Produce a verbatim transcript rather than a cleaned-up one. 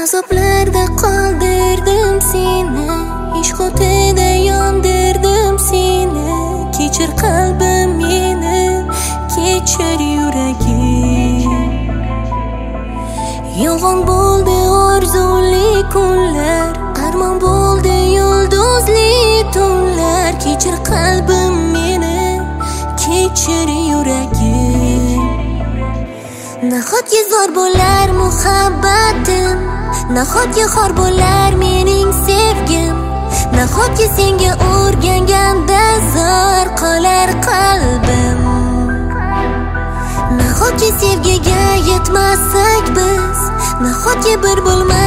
Azoblarda qoldirdim seni, ishq o'tida yondirdim seni. Kechir qalbim meni, kechir yuragim. Yolg'on bo'ldi orzuli kunlar, armon bo'ldi yulduzli tunlar. Kechir qalbim meni, kechir yuragim. Nahotki zo'r bo'lar muhabbatim, nahotki xor bo'lar mening sevgim, nahotki senga o'rganganda zo'r qolar qalbim. Nahotki sevgiga yetmasak biz, nahotki bir bo'lmas